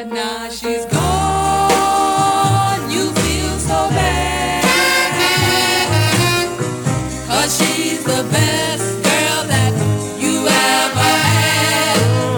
But now she's gone, you feel so bad, 'cause she's the best girl that you ever had.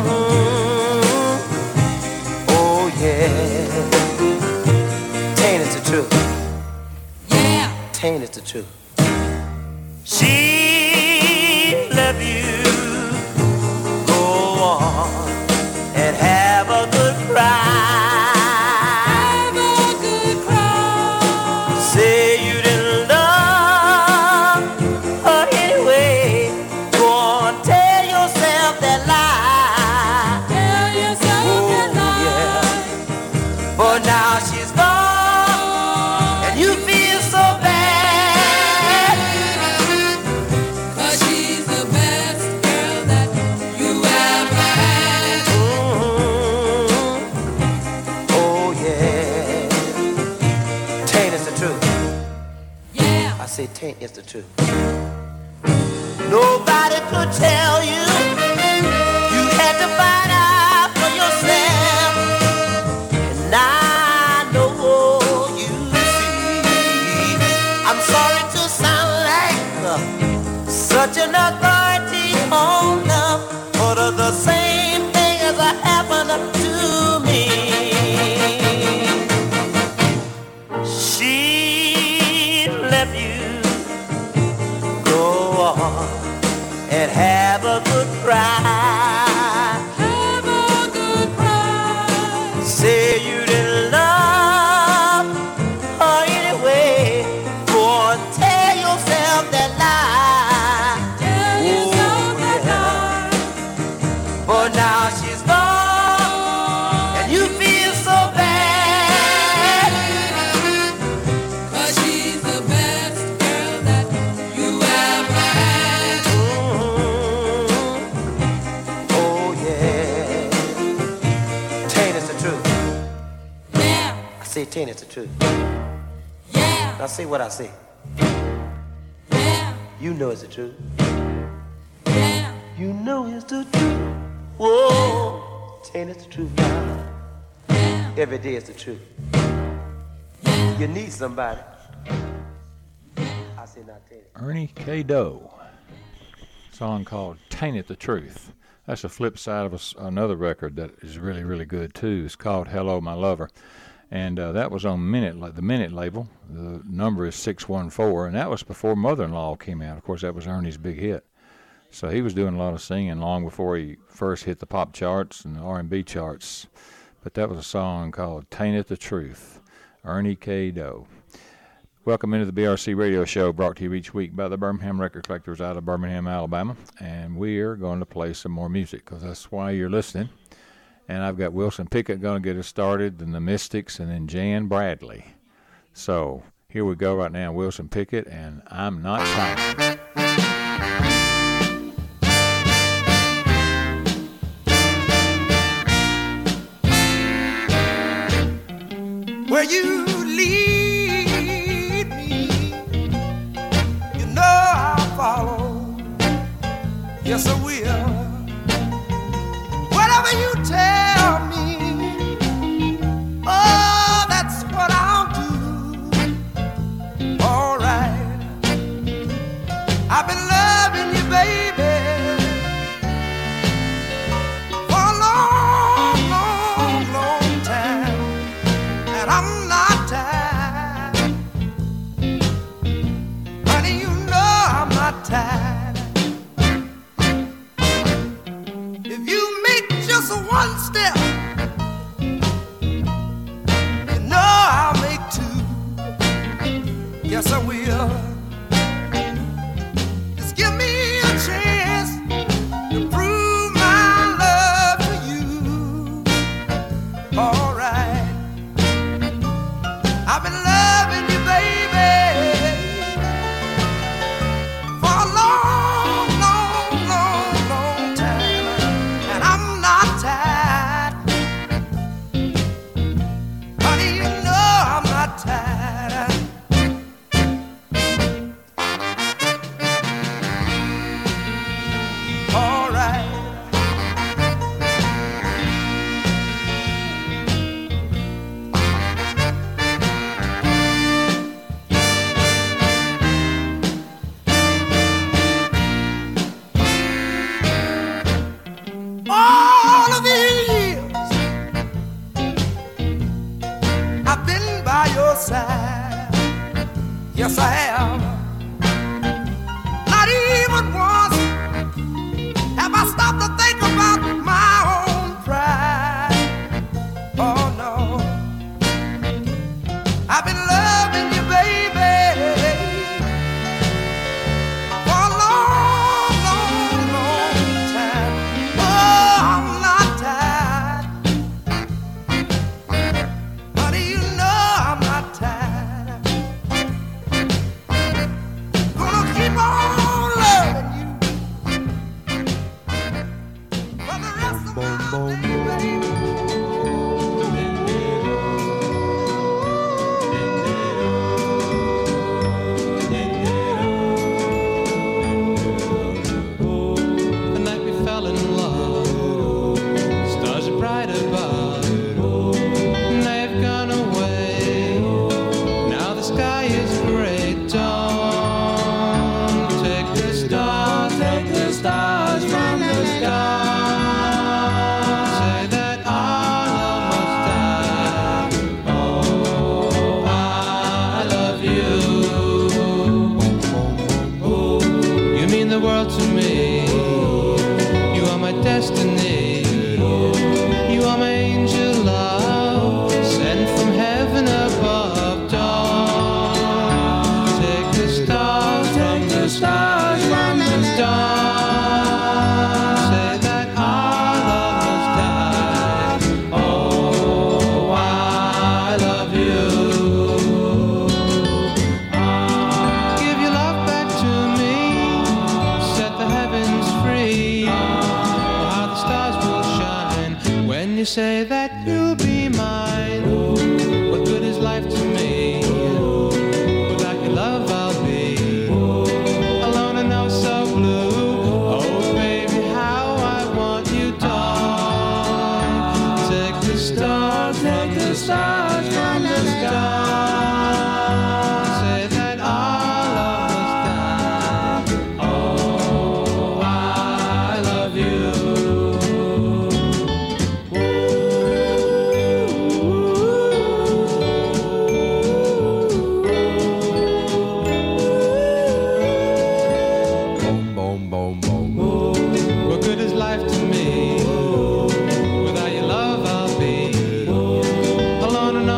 Oh yeah, ain't it the truth? Yeah, Ain't it the truth? She love you, go on and have a good cry. have a good cry. Say you didn't love her anyway. Go on, tell yourself that lie. Tell yourself that lie. Yeah. But now she's gone, and you feel so bad. 'Cause she's the best girl that you ever had. Oh yeah, ain't it the truth? Yeah, I say ain't it's the truth. Nobody could tell you. You had to find out for yourself. And I know you see. I'm sorry to sound like such an authority on love, but the same thing has happened to me. She left you. Go on and have a good cry. have a good cry. Say you didn't love her anyway. Go on, tell yourself that lie. Tell yourself that yeah. lie. But now she's gone, and you feel so bad. 'Cause she's the best girl that you ever had. Oh yeah, ain't it the truth? Yeah, I say ain't it the truth. yeah, Now say what I say. yeah, You know it's the truth. yeah. You know it's the truth. Whoa, ain't it the truth now? Yeah, Every day is the truth. yeah. You need somebody. I say not ain't it. Ernie K. Doe. Song called Taint It the Truth. That's a flip side of another record that is really, really good too. It's called Hello My Lover. And that was on the Minute label. The number is 614, and that was before Mother-in-Law came out. Of course, that was Ernie's big hit. So he was doing a lot of singing long before he first hit the pop charts and the R&B charts. But that was a song called Taint It the Truth, Ernie K. Doe. Welcome into the BRC Radio Show, brought to you each week by the Birmingham Record Collectors out of Birmingham, Alabama. And we are going to play some more music because that's why you're listening. And I've got Wilson Pickett going to get us started, then the Mystics, and then Jan Bradley. So here we go right now, Wilson Pickett, and I'm Not Tired. Where you lead me, you know I'll follow. Yes, I will. Whatever you tell me, oh, that's what I'll do. All right. I've been loving you, baby, for a long, long, long time. And I'm not tired. Honey, you know I'm not tired. If you make just one step, you know I'll make two. Yes, I will. Just give me a chance to prove my love to you. All right. I've been loving you, baby, for a long, long, long, long time, and I'm not tired. Honey, you know I'm not tired. All right. side. Yes, I have. Not even once have I stopped to think about my own pride. Oh no, I've been loving you, baby, for a long, long, long time. Oh, I'm not tired, honey, you know I'm not tired. Gonna keep on loving you for the rest of my days, baby. The night we fell in love, stars are bright above, and they've gone away. Now the sky is gray. Don't take the stars from the sky. Say that our love must die. Oh, I love you. You mean the world to me. You are my destiny. You are my angel love, sent from heaven above. Don't take the stars from the stars from the stars. Say that our love must die. Oh, I love you. Give your love back to me. Set the heavens free. Oh, how the stars will shine when you say that you'll be mine. What good is life to me? Without your love I'll be alone and oh so blue. Oh baby, how I want you, darling. Take the stars from the stars from the stars. Say that our love must die. Oh, I love you. Boom, boom, boom, boom. What good is life to me? Without your love I'll be alone and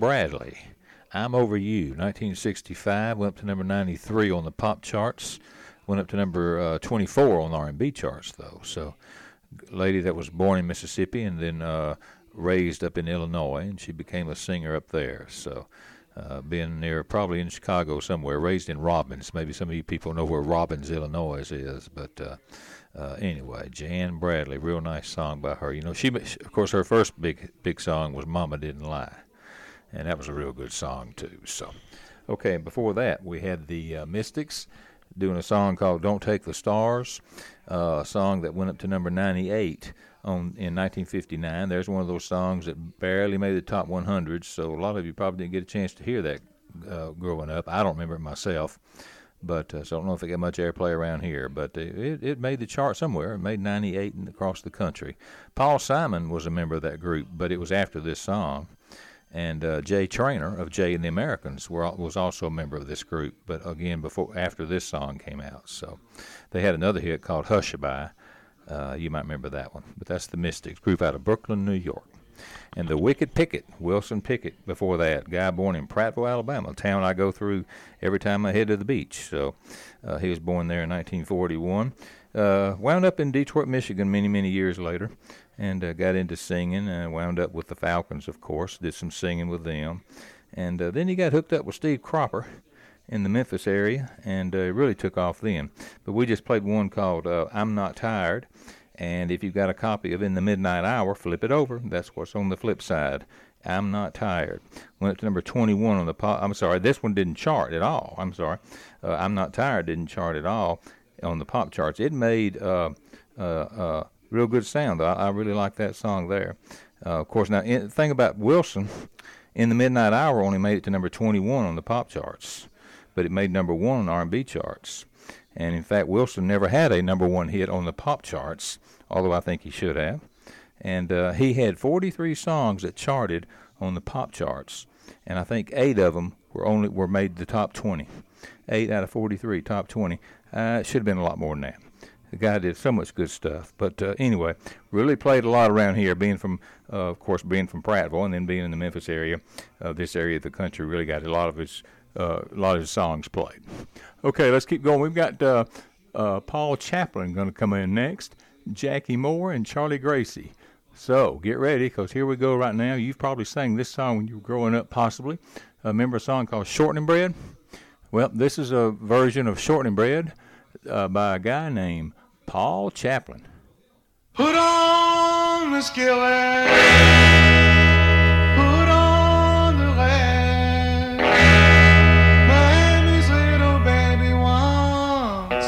Bradley. I'm Over You, 1965, went up to number 93 on the pop charts. Went up to number 24 on the R&B charts, though. So, lady that was born in Mississippi and then raised up in Illinois, and she became a singer up there. So, being near, probably in Chicago somewhere, raised in Robbins. Maybe some of you people know where Robbins, Illinois is, but anyway, Jan Bradley, real nice song by her. You know, she of course, her first big song was Mama Didn't Lie, and that was a real good song, too. So, okay, and before that, we had the Mystics doing a song called Don't Take the Stars, a song that went up to number 98 in 1959. There's one of those songs that barely made the top 100, so a lot of you probably didn't get a chance to hear that growing up. I don't remember it myself, but so I don't know if it got much airplay around here, but it made the chart somewhere. It made 98 across the country. Paul Simon was a member of that group, but it was after this song. And Jay Traynor of Jay and the Americans was also a member of this group, but again, after this song came out. So they had another hit called Hushabye. You might remember that one. But that's the Mystics, group out of Brooklyn, New York. And the Wicked Pickett, Wilson Pickett, before that, guy born in Prattville, Alabama, a town I go through every time I head to the beach. So he was born there in 1941. Wound up in Detroit, Michigan many, many years later, and got into singing, wound up with the Falcons, of course, did some singing with them. And then he got hooked up with Steve Cropper in the Memphis area, and really took off then. But we just played one called I'm Not Tired, and if you've got a copy of In the Midnight Hour, flip it over. That's what's on the flip side. I'm Not Tired. Went up to number 21 on the pop. I'm sorry, this one didn't chart at all. I'm sorry. I'm Not Tired didn't chart at all on the pop charts. It made real good sound. I really like that song there. Of course, now, the thing about Wilson, In the Midnight Hour only made it to number 21 on the pop charts, but it made number 1 on the R&B charts. And, in fact, Wilson never had a number 1 hit on the pop charts, although I think he should have. And he had 43 songs that charted on the pop charts, and I think 8 of them were made the top 20. 8 out of 43, top 20. It should have been a lot more than that. The guy did so much good stuff. But anyway, really played a lot around here, being from Prattville and then being in the Memphis area. This area of the country really got a lot of his songs played. Okay, let's keep going. We've got Paul Chaplin going to come in next, Jackie Moore, and Charlie Gracie. So get ready, because here we go right now. You've probably sang this song when you were growing up, possibly. Remember a song called Shortening Bread? Well, this is a version of Shortening Bread by a guy named Paul Chaplin. Put on the skillet, put on the lead. Miami's little baby wants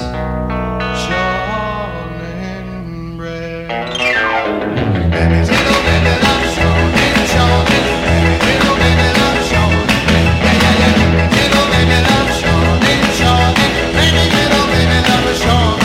shortening bread. Miami's little baby loves shortening, shortening. Miami's little baby loves shortening. Yeah, yeah, yeah. Miami's little baby loves shortening, shortening. Miami's little baby loves shortening.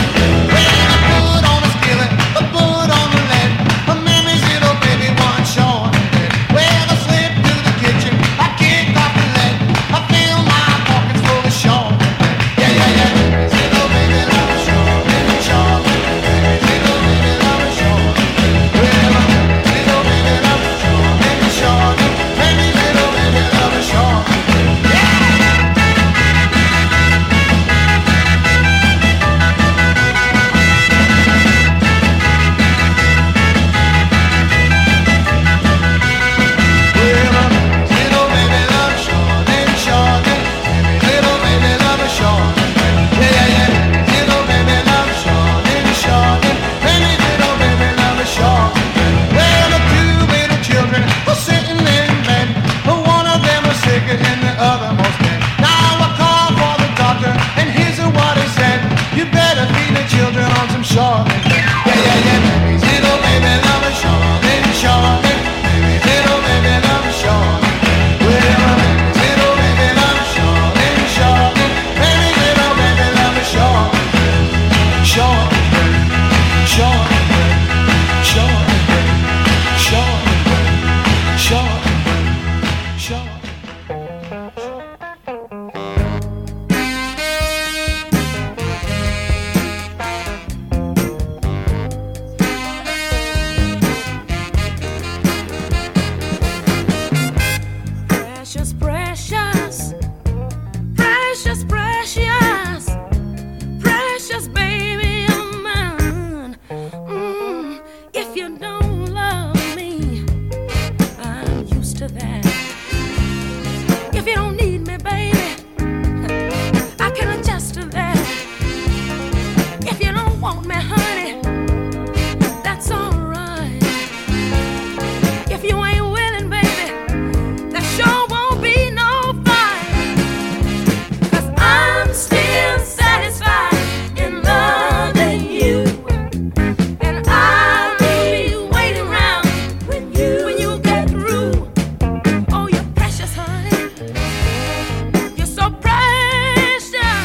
precious, precious, precious, precious, precious baby of mine. If you don't love me, I'm used to that. If you don't need me, baby, I can adjust to that. If you don't want me, honey, that's alright. If you ain't willing, baby, that sure won't be no fight. 'Cause I'm still satisfied in loving you, and I'll be waiting around when you get through. Oh, you're precious, honey. You're so precious,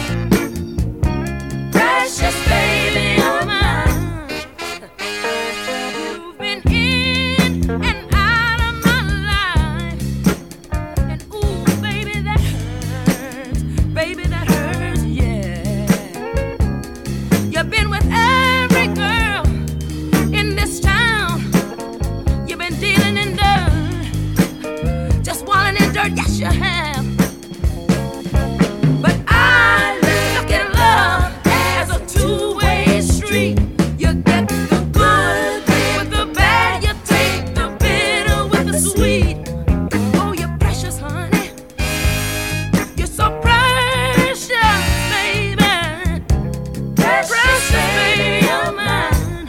precious baby of mine. You've been in and out of my life, and ooh, baby, that hurts, yeah. You've been with every girl in this town. You've been dealing in dirt, just wallowing in dirt, yes you have. But I look at love as a two-way street. You get the good with the bad, you take the bitter with the sweet. Oh, you're precious, honey. You're so precious, baby. Precious baby of mine.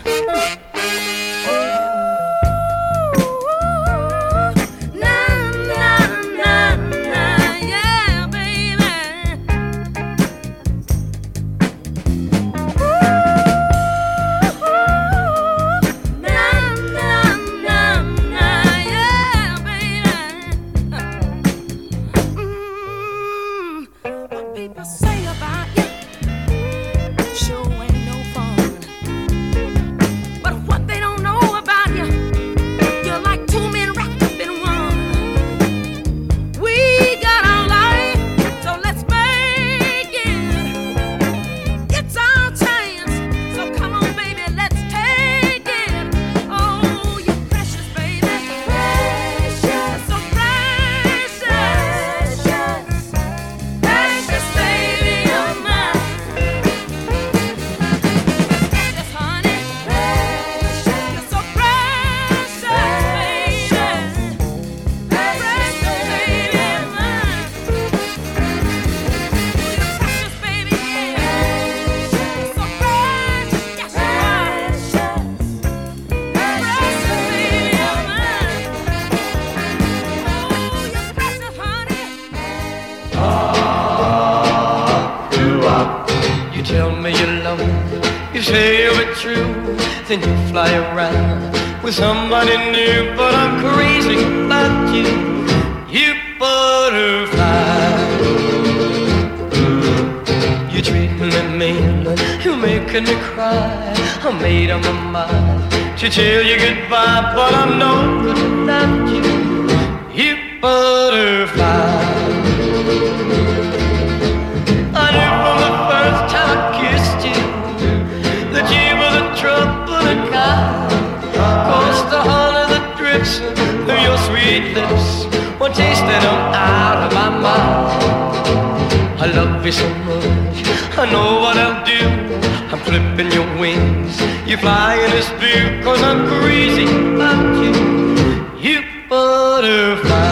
Na na na na, yeah, baby. Na na na na, yeah, baby. What people say about you sure ain't no fun. But what they don't know about you, you're like two men wrapped up in one. We got our life, so let's make it. It's our chance, so come on, baby, let's take it. Oh, you're precious, baby. Precious, so precious. Precious baby of mine. Precious, honey. You're so precious, baby. Precious baby of mine. Precious baby, yeah. You're so precious, yes you are. Precious baby of mine. Oh, you're precious, honey. You tell me you love me, you say you'll be true, then you fly around with somebody new. But I'm crazy about you, you butterfly. You treat me mean, you're making me cry. I made up my mind to tell you goodbye, but I'm no good without you, you butterfly. I knew from the first time I kissed you that you were the troubling kind. 'Cause the honey that drips through your sweet lips, one taste that I'm out of my mind. I love you so much, I know what I'll do. I'm clipping your wings, you fly in this blue. 'Cause I'm crazy about you, you butterfly.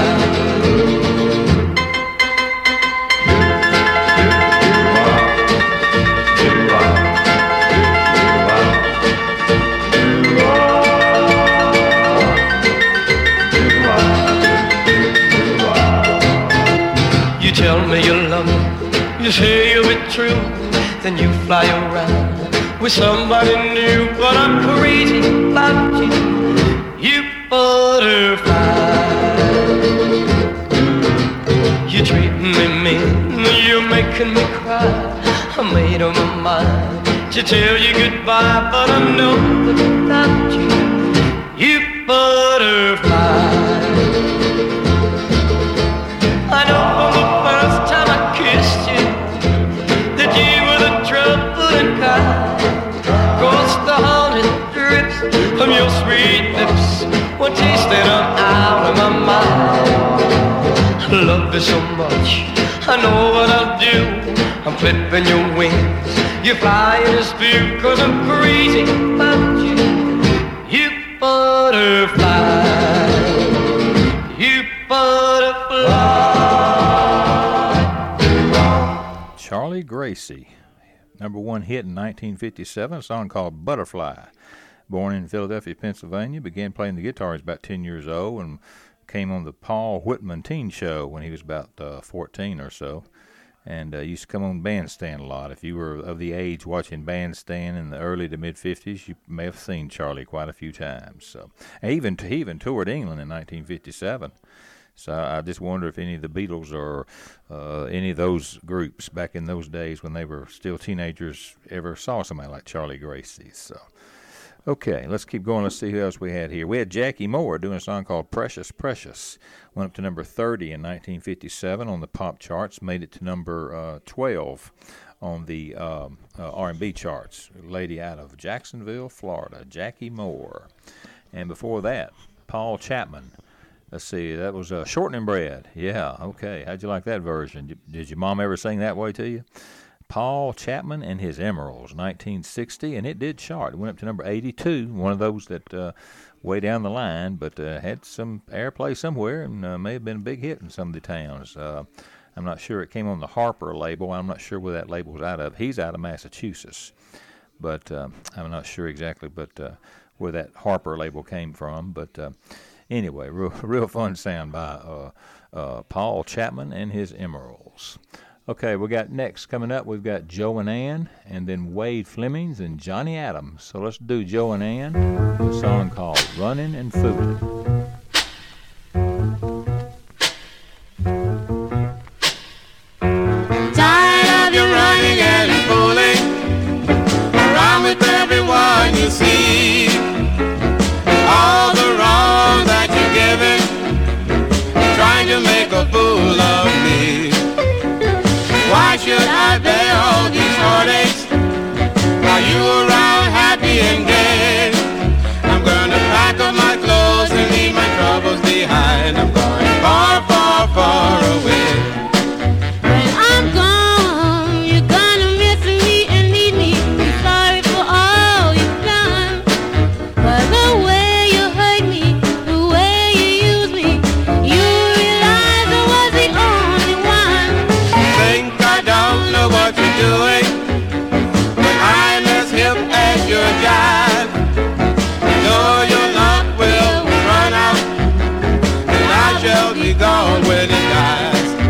You tell me you love me, you say you'll be true, then you fly around with somebody new. But I'm crazy about you, you butterfly. You treat me mean, you're making me cry. I made up my mind to tell you goodbye, but I know that without you, you butterfly. I know from the first time I kissed you that you were the troubling kind. 'Cause the honey drips from your sweet lips, one taste that I'm out of my mind. I I love you so much, I know what I'll do. I'm clipping your wings, you fly in a spear, 'cause I'm crazy about you. You butterfly, you butterfly. Charlie Gracie, #1 hit in 1957, a song called Butterfly. Born in Philadelphia, Pennsylvania, began playing the guitar as about 10 years old and came on the Paul Whitman Teen Show when he was about 14 or so. And used to come on Bandstand a lot. If you were of the age watching Bandstand in the early to mid-50s, you may have seen Charlie quite a few times. So, he even toured England in 1957. So I just wonder if any of the Beatles or any of those groups back in those days when they were still teenagers ever saw somebody like Charlie Gracie. So, okay, let's keep going. Let's see who else we had here. We had Jackie Moore doing a song called Precious, Precious. Went up to number 30 in 1957 on the pop charts. Made it to number 12 on the R&B charts. A lady out of Jacksonville, Florida, Jackie Moore. And before that, Paul Chapman. Let's see, that was Shortening Bread. Yeah, okay. How'd you like that version? Did your mom ever sing that way to you? Paul Chapman and His Emeralds, 1960, and it did chart. It went up to number 82, one of those that way down the line, but had some airplay somewhere and may have been a big hit in some of the towns. I'm not sure. It came on the Harper label. I'm not sure where that label's out of. He's out of Massachusetts, but I'm not sure exactly where that Harper label came from. But anyway, real fun sound by Paul Chapman and His Emeralds. Okay, we got next coming up, we've got Joe and Ann, and then Wade Flemings and Johnny Adams. So let's do Joe and Ann, a song called Running and Fooling. Tired of you running and fooling around with everyone you see. All the wrong that you're giving, trying to make a fool of me. Why should I bear all these heartaches while you around happy and gay? I'm gonna pack up my clothes and leave my troubles behind. I'm going far, far, far away. When I'm gone, you're gonna miss me and need me. Be sorry for all you've done. But the way you hurt me, the way you used me, you realize I was the only one. Think I don't know what you're doing, but I'm as hip as your jive. You know your luck will run out, and I shall be gone when it dies.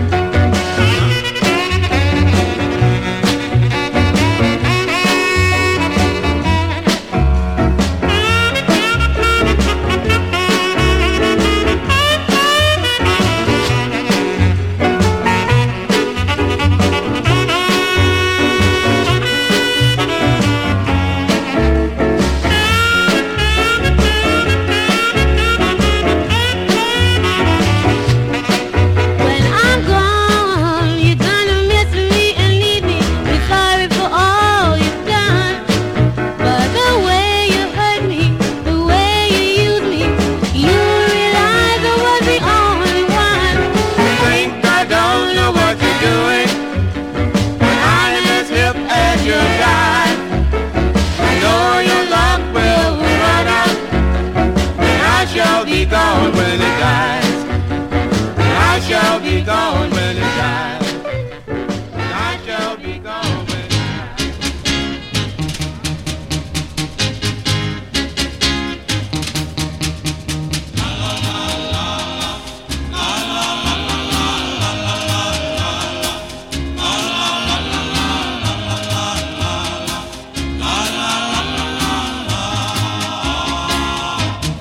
When I'm gone, you're gonna miss me and leave me. Be sorry for all you've done. But the way you hurt me, the way you used me, you realize I was the only one. Think I don't know what you're doing, but I'm as hip as your jive. I know your luck will run out, and I shall be gone when it dies. I shall be gone when it dies. I shall be gone when it dies.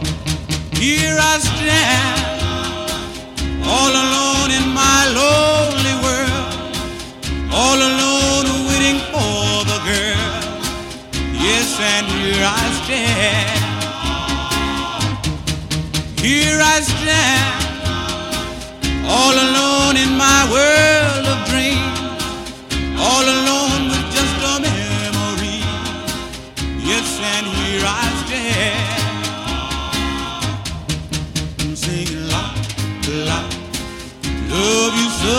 Here I stand, all alone in my low love you so,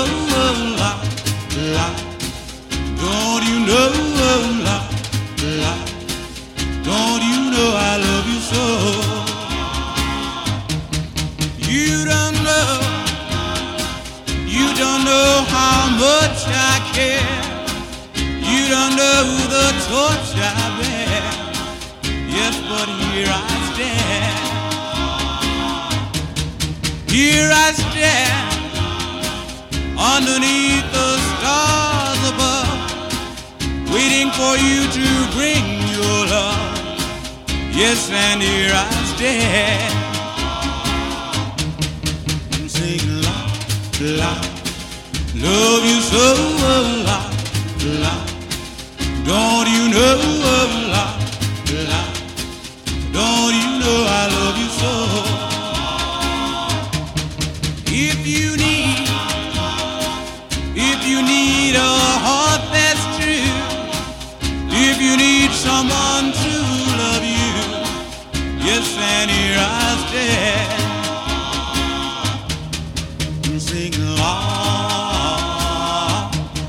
don't you know, don't you know I love you so? You don't know how much I care. You don't know the torch I bear. Yes, but here I stand. Here I stand underneath the stars above, waiting for you to bring your love. Yes, and here I stand, singing loud, love you so, loud. Don't you know, loud, don't you know I love you so? If you need a heart that's true, if you need someone to love you, yes, and here I stand, singing along.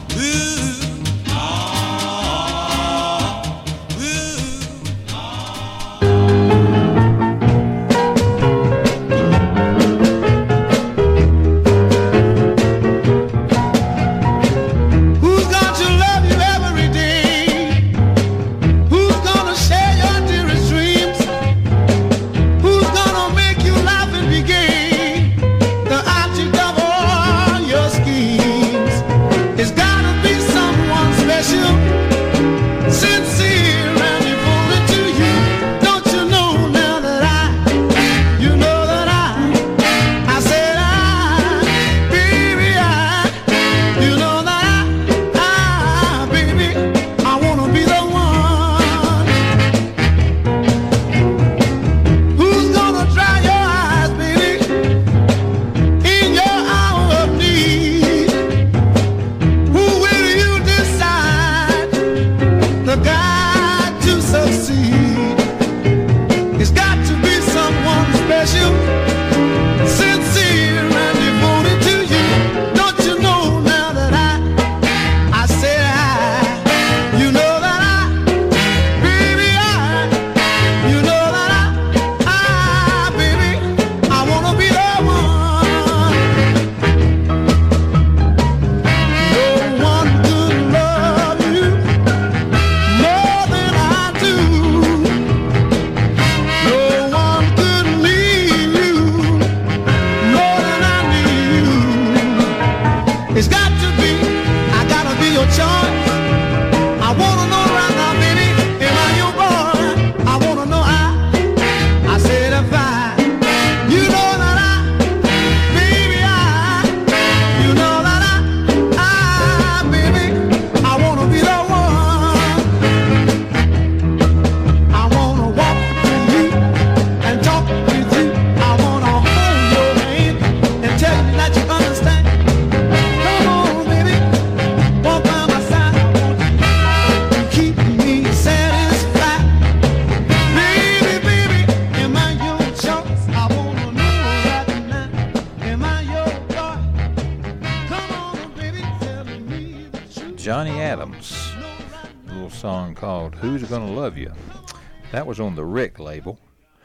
Johnny Adams, a little song called Who's Gonna Love You. That was on the Rick label.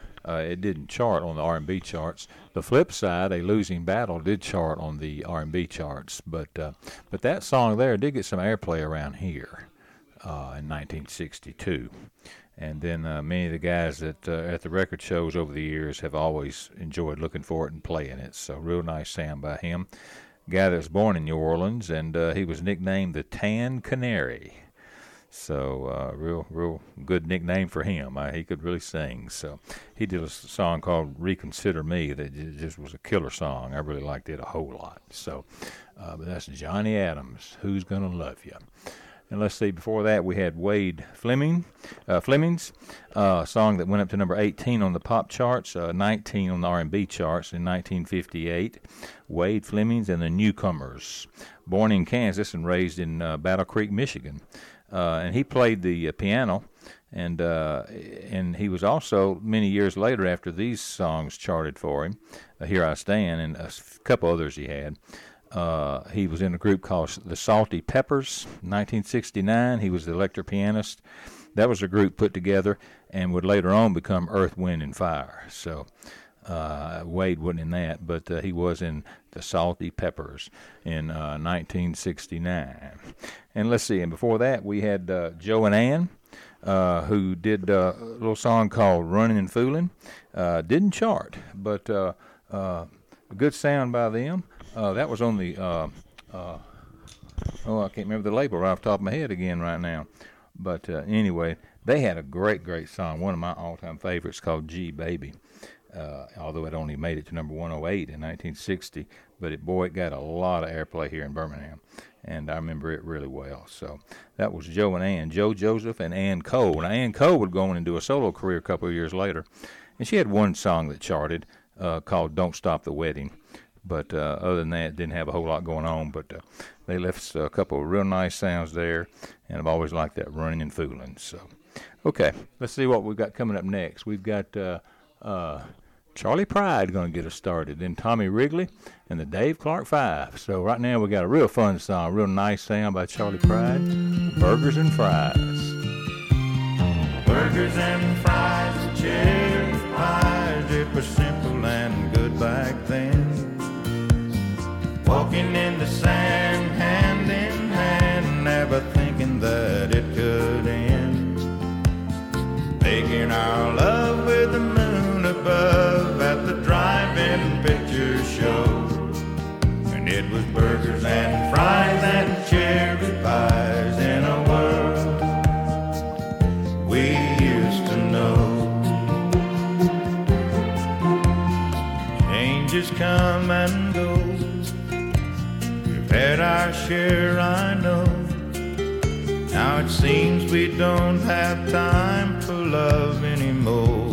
It didn't chart on the R&B charts. The flip side, A Losing Battle, did chart on the R&B charts, but that song there did get some airplay around here in 1962. And then many of the guys that at the record shows over the years have always enjoyed looking for it and playing it. So real nice sound by him. Guy that was born in New Orleans, and he was nicknamed the Tan Canary. So real good nickname for him. He could really sing. So he did a song called Reconsider Me that just was a killer song. I really liked it a whole lot. So, but that's Johnny Adams, Who's Gonna Love You. And let's see, before that we had Wade Fleming's song that went up to number 18 on the pop charts, 19 on the R&B charts in 1958. Wade Fleming's and the Newcomers. Born in Kansas and raised in Battle Creek, Michigan. And he played the piano, and he was also, many years later after these songs charted for him, Here I Stand, and a couple others he had, He was in a group called the Salty Peppers. 1969, he was the electric pianist. That was a group put together and would later on become Earth, Wind, and Fire. So Wade wasn't in that, but he was in the Salty Peppers in 1969. And let's see, and before that we had Joe and Ann, who did a little song called Running and Fooling. Didn't chart, but a good sound by them. That was on the, I can't remember the label right off the top of my head again right now. But anyway, they had a great, great song, one of my all-time favorites called Gee Baby. Although it only made it to number 108 in 1960, but it got a lot of airplay here in Birmingham, and I remember it really well. So that was Joe and Ann, Joe Joseph and Ann Cole. Now, Ann Cole would go on and do a solo career a couple of years later, and she had one song that charted called Don't Stop the Wedding. But other than that, didn't have a whole lot going on. But they left a couple of real nice sounds there, and I've always liked that Running and Fooling. So, okay, let's see what we've got coming up next. We've got Charlie Pride going to get us started, then Tommy Wrigley and the Dave Clark Five. So right now we got a real fun song, real nice sound by Charlie Pride, Burgers and Fries. Burgers and fries, cherry pies, it was simple and good back then. Walking in the sand, hand in hand, never thinking that it could end. Making our love with the moon above at the drive-in picture show. And it was burgers and fries and cherry pies in a world we used to know. Changes come and go, we've had our share, I know. Now it seems we don't have time for love anymore.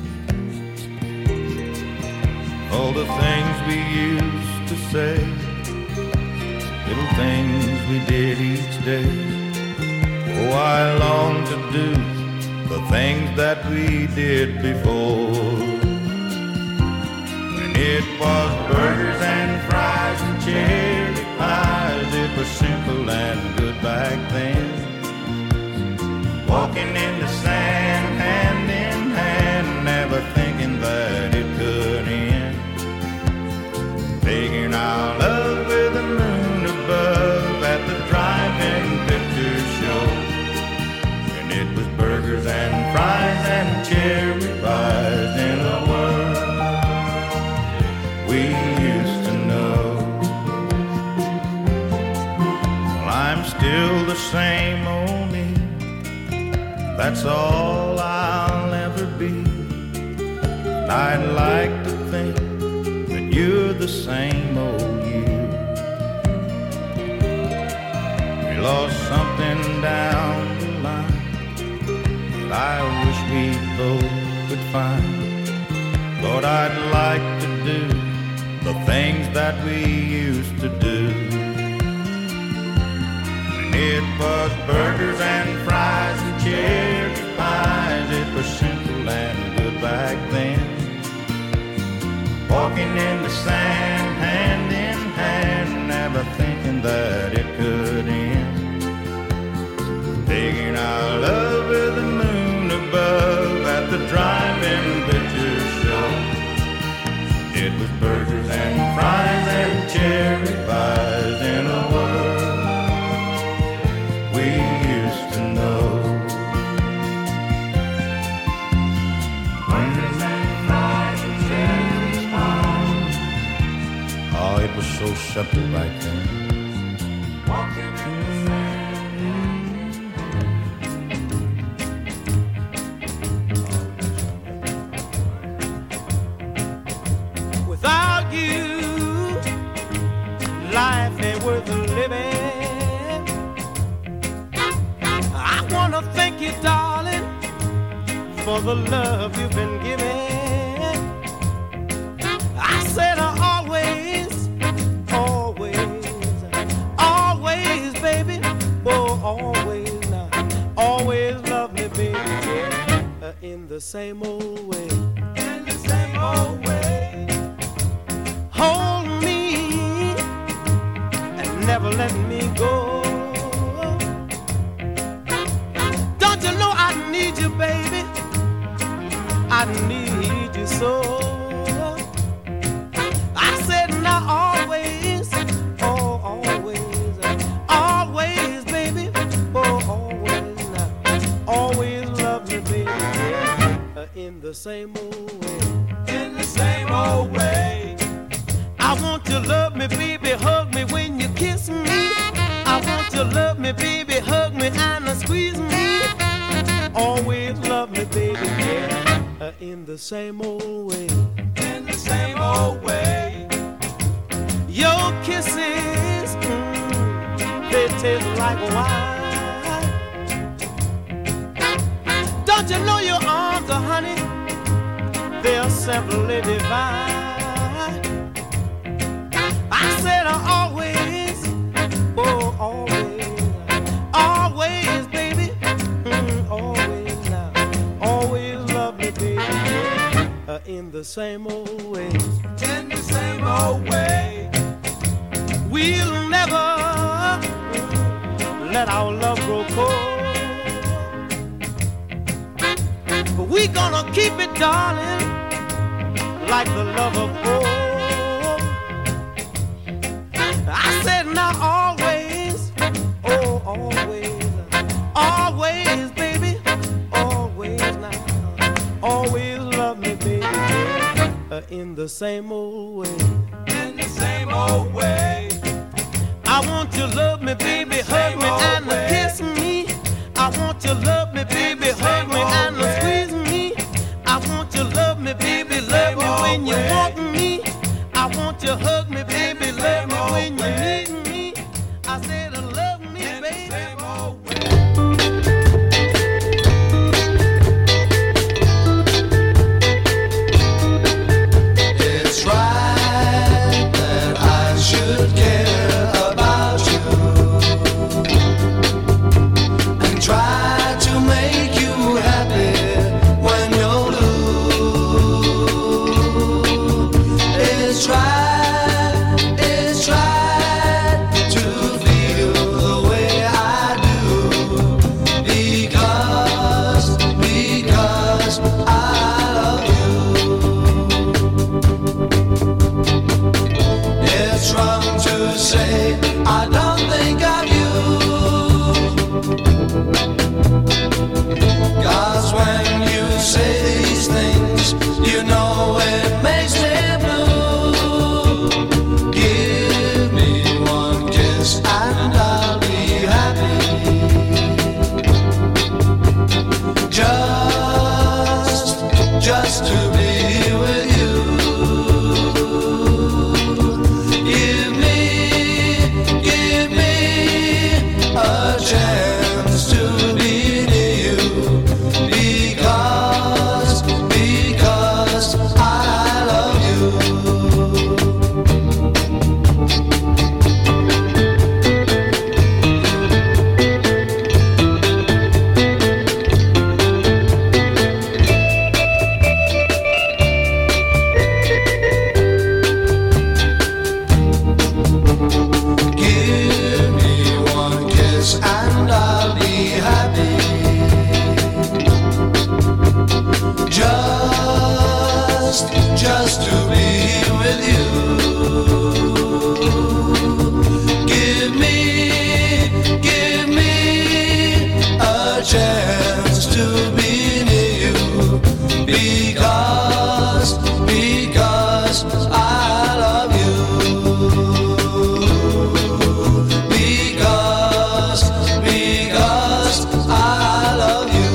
All the things we used to say, little things we did each day. Oh, I long to do the things that we did before. When it was burgers and fries and cherry pies, it was simple and good back then. Walking in the sand, hand in hand, never thinking that it could end. Making our love with the moon above at the drive-in picture show. And it was burgers and fries and cherry pies in a world we used to know. Well, I'm still the same old me, that's all I'll ever be. And I'd like to think that you're the same old you. We lost something down the line that I wish we both could find. Lord, I'd like to do the things that we used to do. And it was burgers and fries and cherry pies, it was simple and good back then. Walking in the sand, hand in hand, never thinking that it could end. Taking our love with the moon above at the drive-in picture show. It was burgers and fries and cherry pies in a world we used to know. Burgers and fries and cherry pies. Oh, it was so simple back then. Walking in the sand. Without you, life ain't worth living. I wanna thank you, darling, for the love you've been giving. I said always, always, always, baby, oh, always now, always love me, baby, in the same old way, in the same old way. Hold me never let me go. Don't you know I need you, baby? I need you so. I said now always, oh always, always, baby, oh always now, always love me, baby, in the same old way, in the same old way. I want you to love me, baby, hug me when you kiss me. I want you to love me, baby, hug me and squeeze me. Always love me, baby, yeah, in the same old way, in the same old way. Your kisses, they taste like wine. Don't you know your arms, honey, they're simply divine. I said always, oh always, always, baby, always now, always love me, baby, in the same old way, in the same old way. We'll never let our love grow cold, but we gonna keep it, darling, like the love of old. I said now always, oh always, always, baby, always now, always love me, baby, in the same old way, in the same old way. I want you to love me, baby, hug me and kiss me. I want you to love me, baby, hug me and squeeze me. I want you to love me, baby, love me when you want me. I want you to hug me, baby, love me when you need me. I said love me, baby. It's right that I should care about you and try to make you happy when you're blue. It's right to feel the way I do because I love you. It's wrong to say I don't think of you, 'cause when you say these things, you know it makes me blue. Give me one kiss and I'll be happy. Just to be with you. Give me a chance to be near you because I love you. Give me one kiss and I'll be happy. Just to be with you. Give me a chance to be near you because I love you. Because I love you.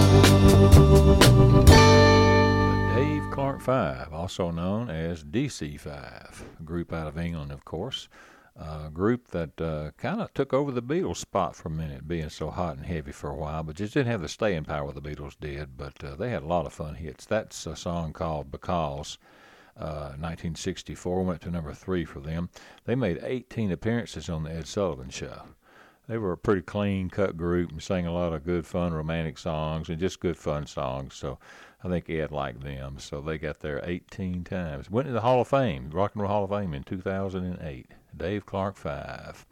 Dave Clark 5, also known as DC5, a group out of England, of course. A group that kind of took over the Beatles spot for a minute, being so hot and heavy for a while, but just didn't have the staying power the Beatles did. But they had a lot of fun hits. That's a song called Because. 1964 went to number 3 for them. They made 18 appearances on the Ed Sullivan Show. They were a pretty clean-cut group and sang a lot of good, fun, romantic songs and just good, fun songs. So I think Ed liked them. So they got there 18 times. Went to the Hall of Fame, Rock and Roll Hall of Fame in 2008. Dave Clark 5.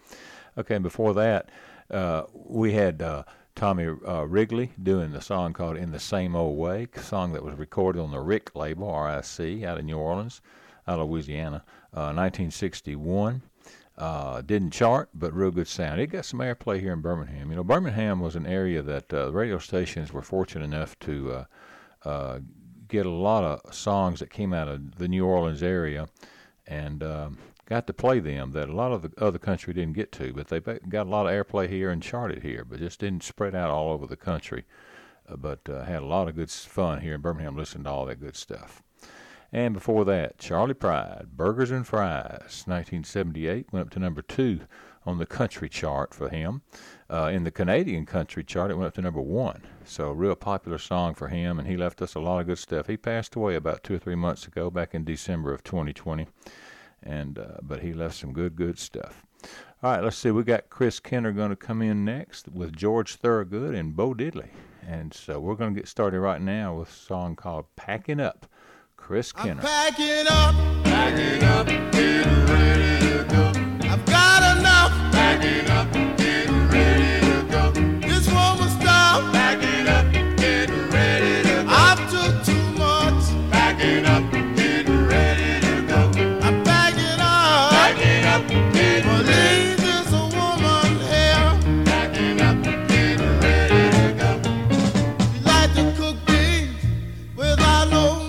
Okay, and before that, we had Tommy Wrigley doing the song called In the Same Old Way, a song that was recorded on the RIC label, R-I-C, out of New Orleans, out of Louisiana, 1961. Didn't chart, but real good sound. It got some airplay here in Birmingham. You know, Birmingham was an area that the radio stations were fortunate enough to get a lot of songs that came out of the New Orleans area, and got to play them that a lot of the other country didn't get to, but they got a lot of airplay here and charted here, but just didn't spread out all over the country. But had a lot of good fun here in Birmingham listening to all that good stuff. And before that, Charley Pride, Burgers and Fries, 1978, went up to number 2 on the country chart for him. In the Canadian country chart, it went up to number 1. So a real popular song for him, and he left us a lot of good stuff. He passed away about 2 or 3 months ago, back in December of 2020. And but he left some good stuff. All right, let's see. We got Chris Kenner going to come in next with George Thorogood and Bo Diddley. And so we're going to get started right now with a song called Packing Up. Chris Kenner. Packing up, getting ready to go. I've got enough. Packing up, getting ready to go. This woman stop. Packing up, getting ready to go. I've took too much. Packing up, getting ready to go. I'm packing up, getting ready to go. This a woman here. Packing up, getting ready to go. She like to cook beans without no.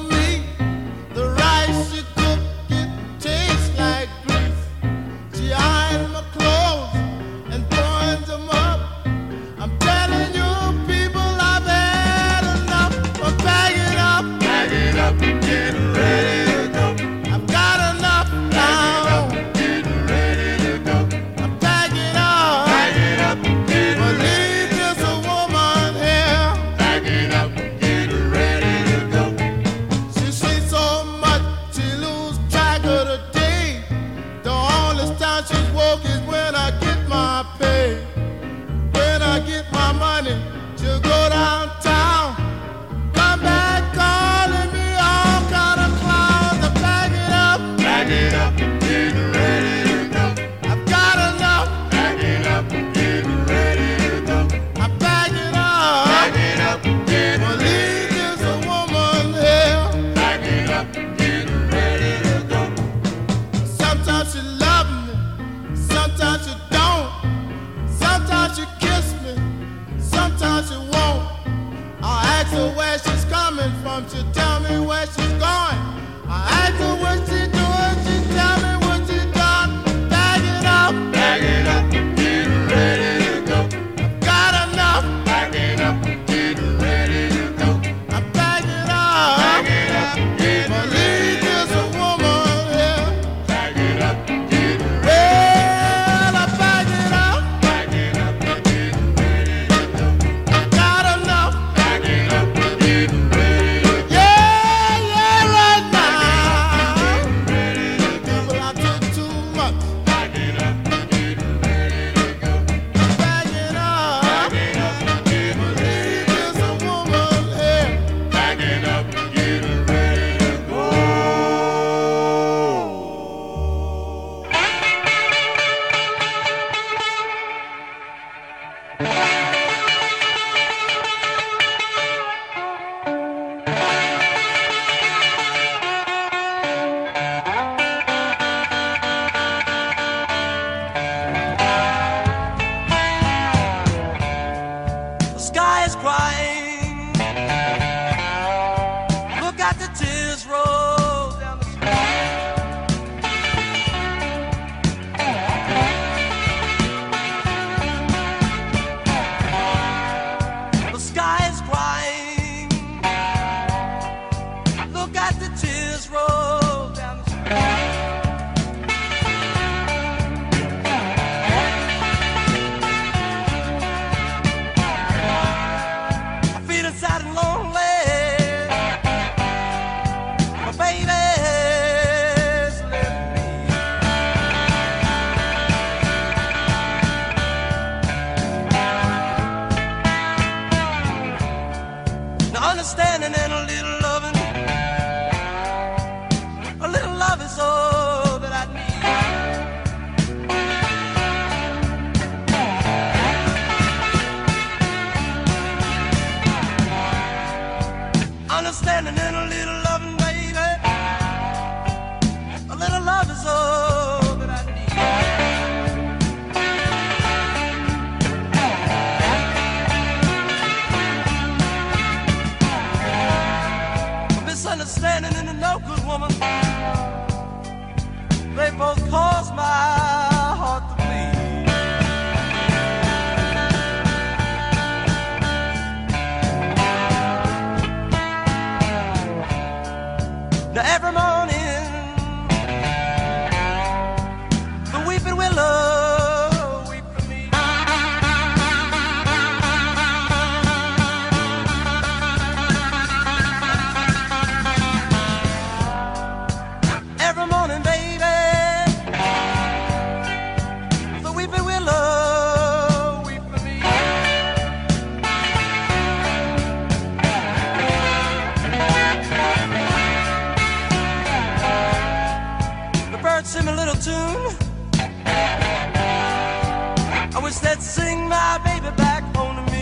Wish they'd sing my baby back home to me.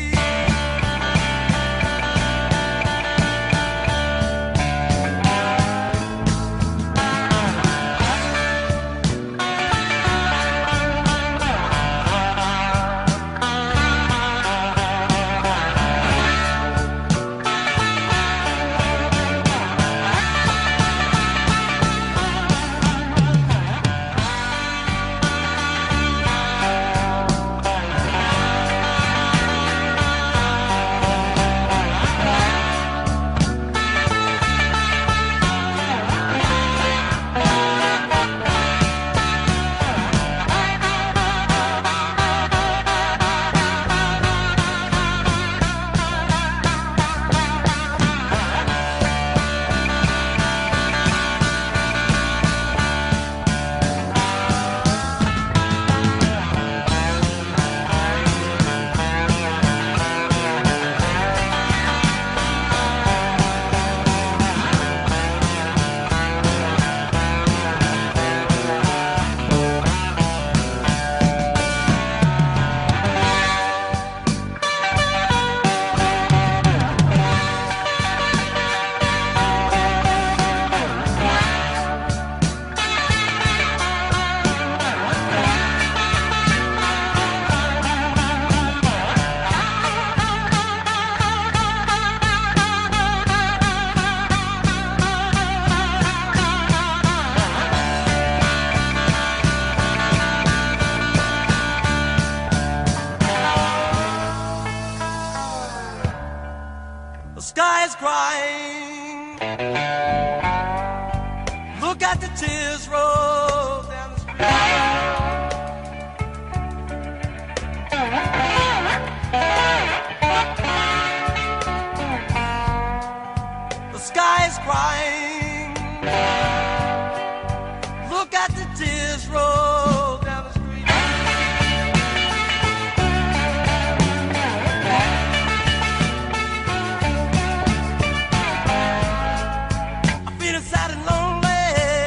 The sky is crying. Look at the tears roll down the street. The sky is crying. Look at the tears roll down the street. Sad and lonely,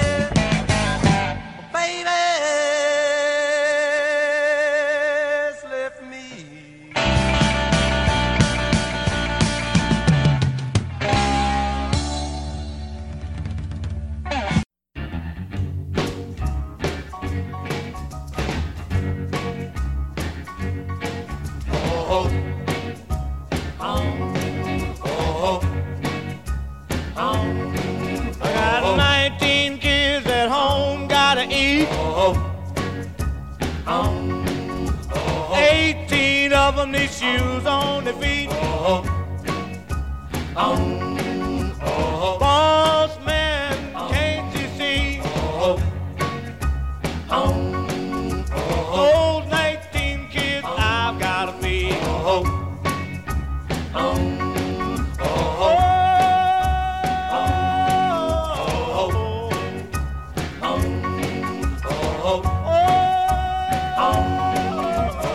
baby's left me. I got 19 kids at home, gotta eat. 18 of them need shoes on their feet. Boss man, can't you see? Those 19 kids I've gotta feed.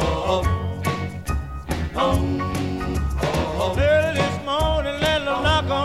Early this morning, let them knock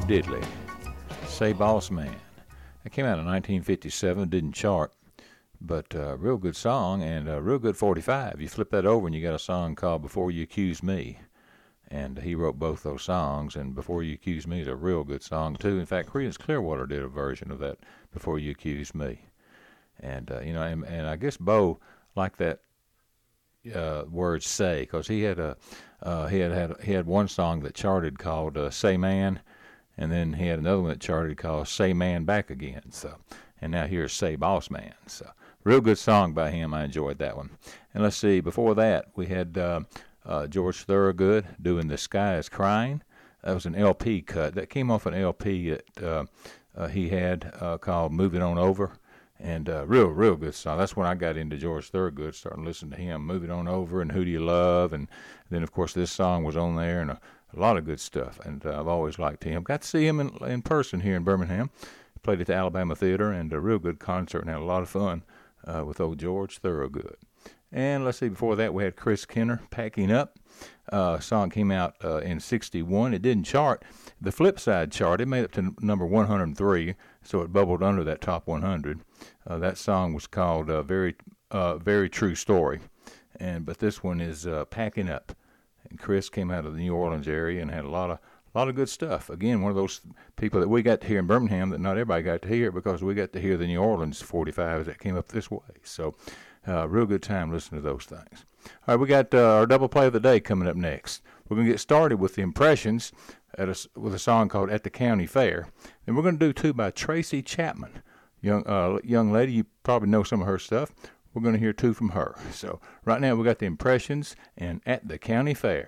Diddley, Say Boss Man. It came out in 1957, didn't chart, but a real good song and a real good 45. You flip that over and you got a song called Before You Accuse Me. And he wrote both those songs, and Before You Accuse Me is a real good song, too. In fact, Creedence Clearwater did a version of that, Before You Accuse Me. And, and I guess Bo liked that word say, because he had one song that charted called Say Man, and then he had another one that charted called Say Man Back Again. So, and now here's Say Boss Man. So, real good song by him. I enjoyed that one. And let's see, before that we had George Thorogood doing The Sky Is Crying. That was an LP cut that came off an LP that he had called Move It On Over. And real good song. That's when I got into George Thorogood, starting to listen to him. Move It On Over and Who Do You Love? And then, of course, this song was on there, and a lot of good stuff. And I've always liked him. Got to see him in person here in Birmingham. Played at the Alabama Theater, and a real good concert, and had a lot of fun with old George Thorogood. And let's see, before that we had Chris Kenner, Packing Up. Song came out in 1961. It didn't chart. The flip side chart, it made it to number 103, so it bubbled under that top 100. That song was called Very True Story. But this one is Packing Up. And Chris came out of the New Orleans area and had a lot of good stuff. Again, one of those people that we got to hear in Birmingham that not everybody got to hear, because we got to hear the New Orleans 45s that came up this way. So real good time listening to those things. All right, we got our double play of the day coming up next. We're going to get started with the Impressions with a song called At the County Fair. Then we're going to do two by Tracy Chapman. Young lady, you probably know some of her stuff. We're going to hear two from her. So right now we got the Impressions and At the County Fair.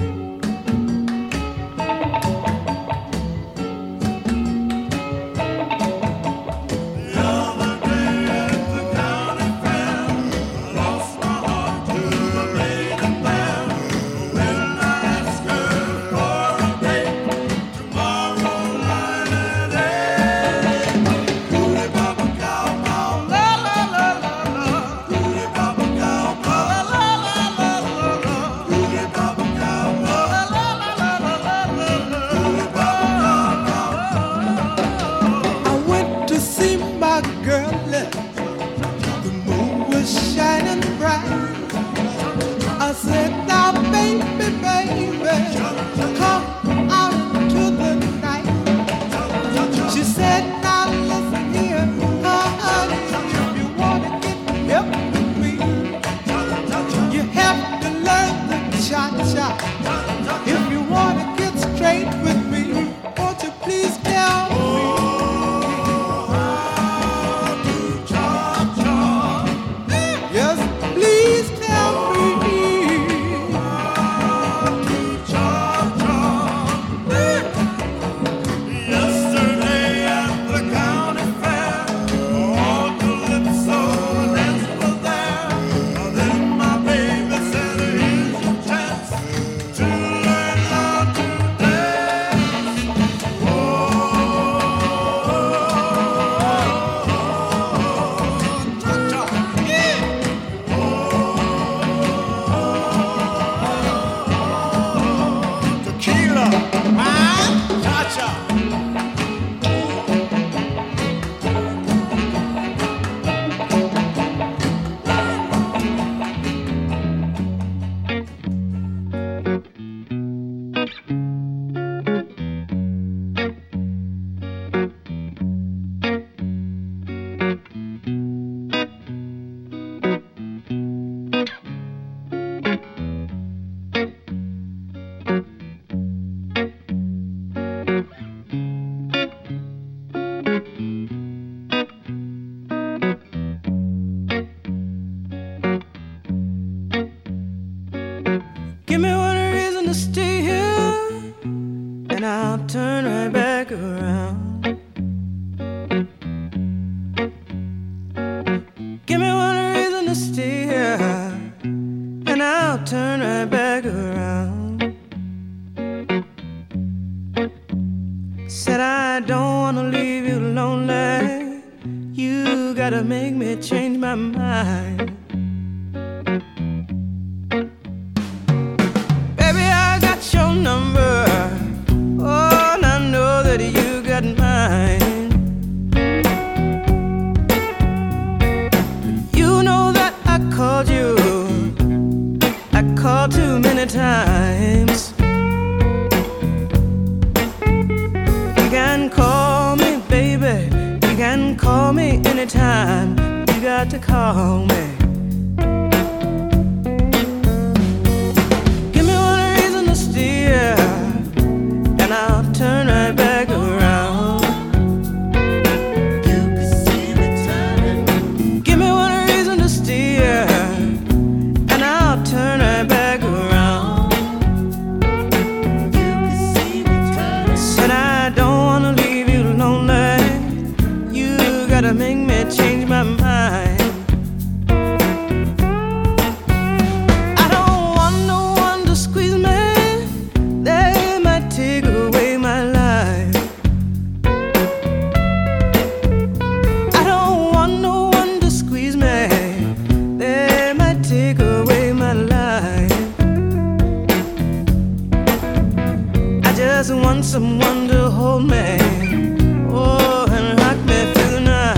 Give me one reason to stay here, and I'll turn right back around. Give me one reason to stay here, and I'll turn right back around. Said I don't wanna leave you lonely. You gotta make me change my mind. Your number, oh, and I know that many times. You can call me, baby. You can call me anytime. You got to call me. Give me one reason to steer, and I'll turn right back around. You can see me turning. Give me one reason to steer, and I'll turn right back around. You can see me turning. Said I don't wanna leave you lonely. You gotta make me change my mind. I don't want no one to squeeze me. They might take away my life. I don't want no one to squeeze me. They might take away my life. I just want someone to hold me, oh, and rock me through the night.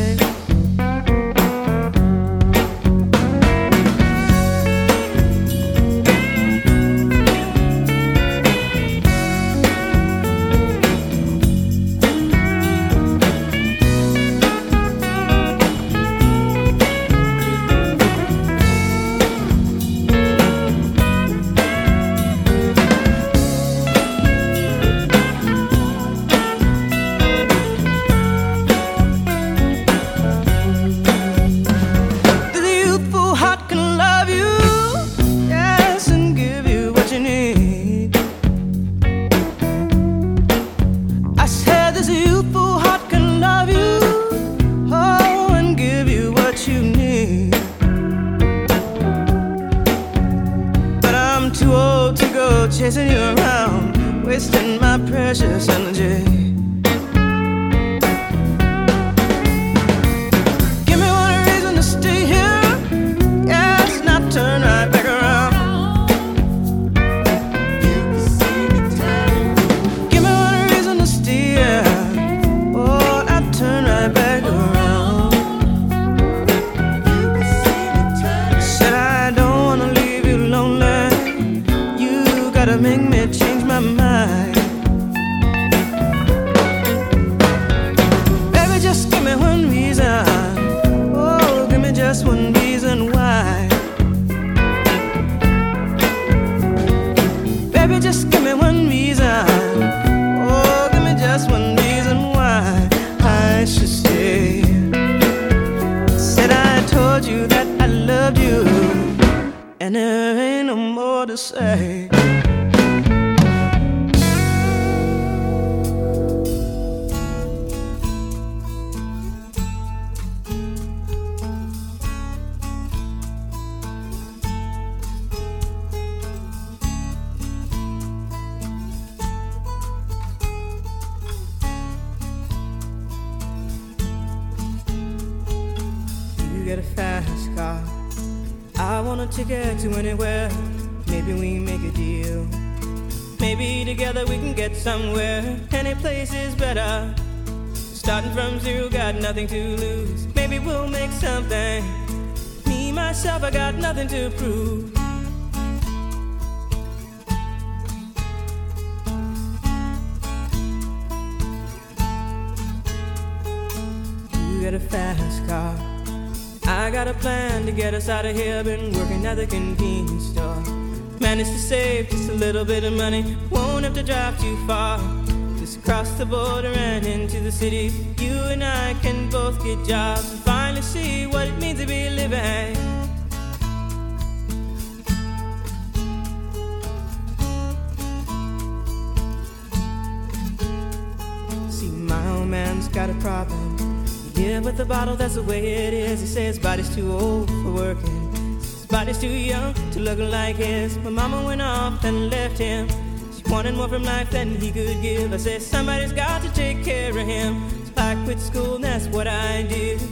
The youthful heart can love you, yes, and give you what you need. I said this youthful heart can love you, oh, and give you what you need. But I'm too old to go chasing you around, wasting my precious energy. Give me one reason to stay here, yes, and I'll turn right back around. You can see me turning. Give me one reason to steer, oh, I'll turn right back around. You can see me turning. Said I don't wanna leave you lonely. You gotta make me change my mind. Baby, just give me one reason. Oh, give me just one reason why. Baby, just give me one reason. Oh, give me just one reason why I should stay. Said I told you that I loved you, and there ain't no more to say. You get a fast car, I want a ticket to anywhere. Maybe we make a deal. Maybe together we can get somewhere. Any place is better. Starting from zero, got nothing to lose. Maybe we'll make something. Me, myself, I got nothing to prove. You got a fast car, I got a plan to get us out of here. Been working at the convenience store. Managed to save just a little bit of money. Won't have to drive too far. Just cross the border and into the city. You and I can both get jobs and finally see what it means to be living. See, my old man's got a problem. Yeah, with the bottle, that's the way it is. He says his body's too old for working. His body's too young to look like his. My mama went off and left him. She wanted more from life than he could give. I said somebody's got to take care of him. So I quit school and that's what I did.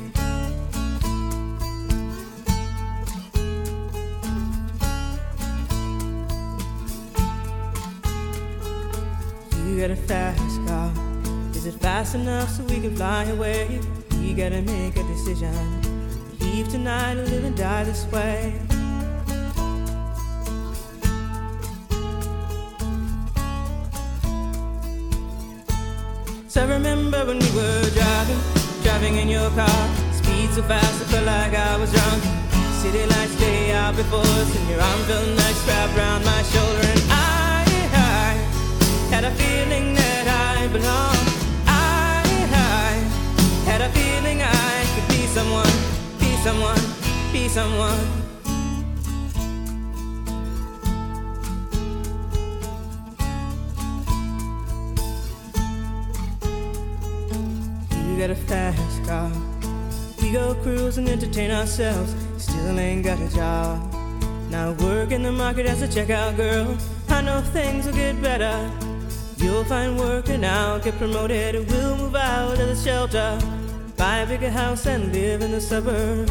You got a fast car. Is it fast enough so we can fly away? We gotta make a decision. Leave tonight or live and die this way. So I remember when we were driving in your car. Speed so fast, I felt like I was drunk. City lights lay out before us, and your arm felt nice wrapped around my shoulder. And I had a feeling that I belonged. I had a feeling I could be someone, be someone, be someone. You got a fast car. We go cruise and entertain ourselves. Still ain't got a job. Now work in the market as a checkout girl. I know things will get better. You'll find work and I'll get promoted. We'll move out of the shelter, buy a bigger house and live in the suburbs.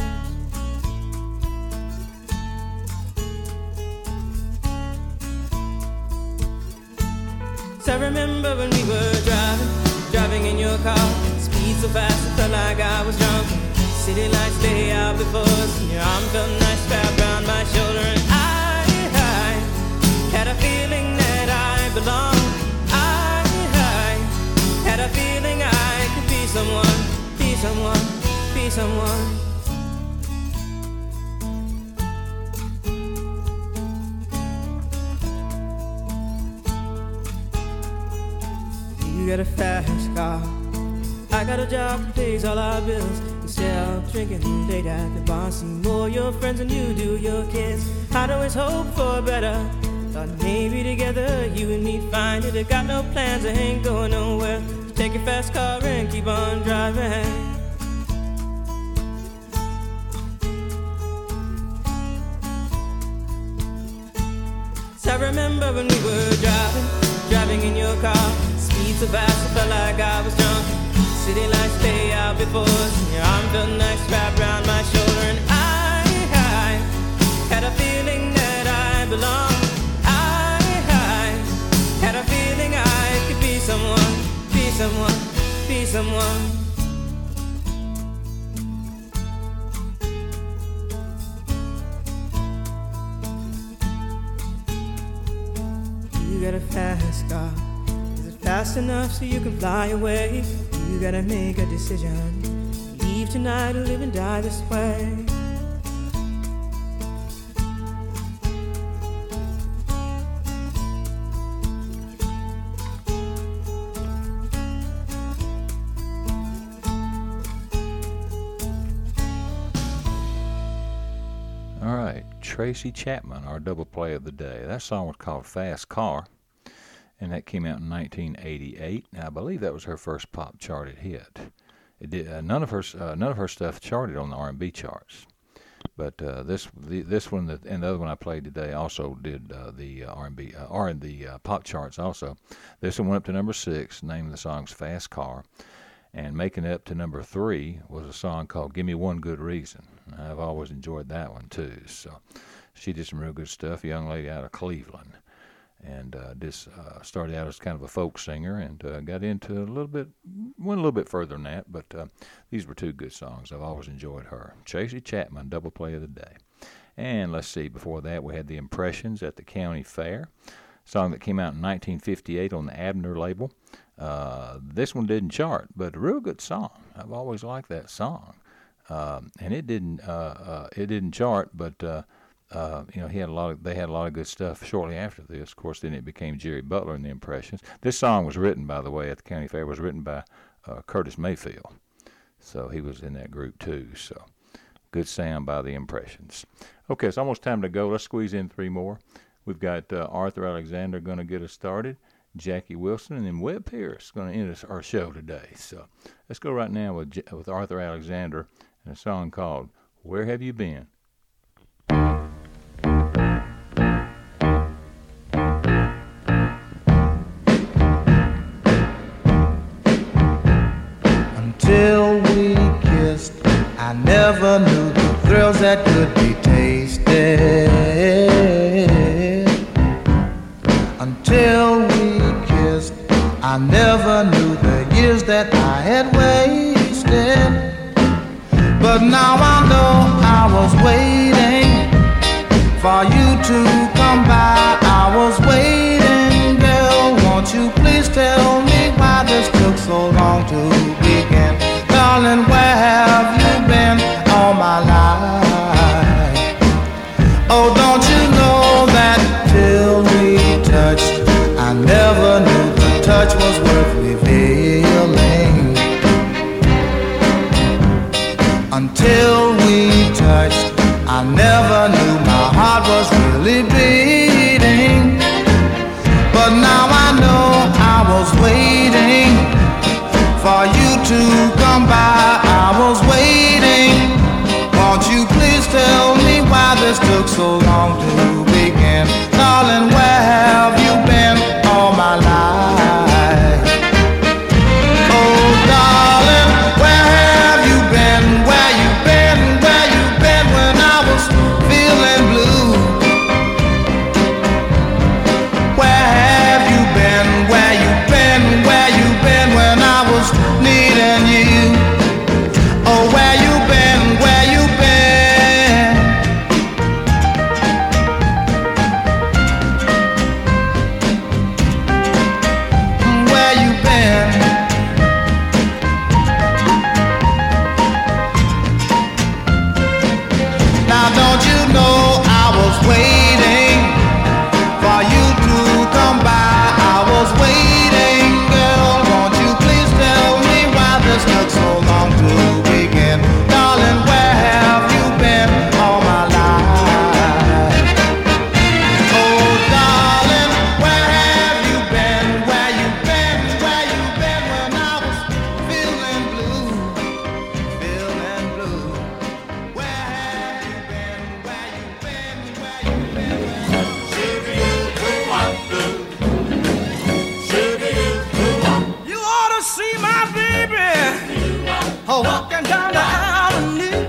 So I remember when we were driving in your car. Speed so fast, I felt like I was drunk. City lights lay out before us, and your arm felt nice wrapped around my shoulder. And I had a feeling that I belonged. I had a feeling I could be someone, be someone, be someone. You got a fast car. I got a job that pays all our bills. Instead of drinking late at the bar, see more your friends than you do your kids. I'd always hope for better. Thought maybe together you and me find it. I got no plans, I ain't going nowhere. So take your fast car and keep on driving. So I remember when we were driving in your car. Speed so fast, I felt like I was drunk. City lights lay out before us, and your arm felt nice wrapped around my shoulder. And I had a feeling that I belonged. I had a feeling I could be someone, be someone, be someone. You got a fast car. Is it fast enough so you can fly away? You gotta make a decision. Leave tonight or live and die this way. All right, Tracy Chapman, our double play of the day. That song was called Fast Car, and that came out in 1988. Now, I believe that was her first pop charted hit. It did none of her stuff charted on the R&B charts, but this one and the other one I played today also did the R&B or in the pop charts also. This one went up to number 6. The name of the song's Fast Car, and making it up to number 3 was a song called Give Me One Good Reason. I've always enjoyed that one too. So she did some real good stuff. A young lady out of Cleveland. And started out as kind of a folk singer and got into went a little bit further than that, but these were two good songs. I've always enjoyed her. Tracy Chapman, double play of the day. And let's see, before that we had The Impressions at the County Fair, a song that came out in 1958 on the Abner label. This one didn't chart, but a real good song. I've always liked that song. And it didn't chart, but they had a lot of good stuff shortly after this. Of course, then it became Jerry Butler and the Impressions. This song was written, by the way, at the County Fair, was written by Curtis Mayfield. So he was in that group too. So good sound by the Impressions. Okay, it's almost time to go. Let's squeeze in 3 more. We've got Arthur Alexander going to get us started, Jackie Wilson, and then Webb Pierce going to end our show today. So let's go right now with Arthur Alexander and a song called Where Have You Been? Until we kissed, I never knew the thrills that could be tasted. Until we kissed, I never knew the years that I had wasted. But now I know I was waiting for you to come by. I was waiting, girl, won't you please tell me why this took so so long to begin. Darling, where have you been all my life? Oh, don't you know that till we touched, I never knew the touch was worth revealing. Until we touched, I never knew my heart was really beating. But now I know I was waiting for you to come by. I was waiting. Won't you please tell me why this took so long to begin? Darling, where have you been all my life? Oh, darling, where have you been? Where you been? Where you been when I was feeling blue? Where have you been? Where you been? Where you been when I was needing you? Oh, where you been? Where you been? Where you been? Now don't you know I was waiting for you to come by? I was waiting, girl. Won't you please tell me why this took so long to begin? Darling, where have you been all my life? Oh, darling, where have you been? Where you been? Where you been when I was feeling blue? Feeling blue. Where have you been? Where you been? Where you been? You ought to see my baby walking down the avenue,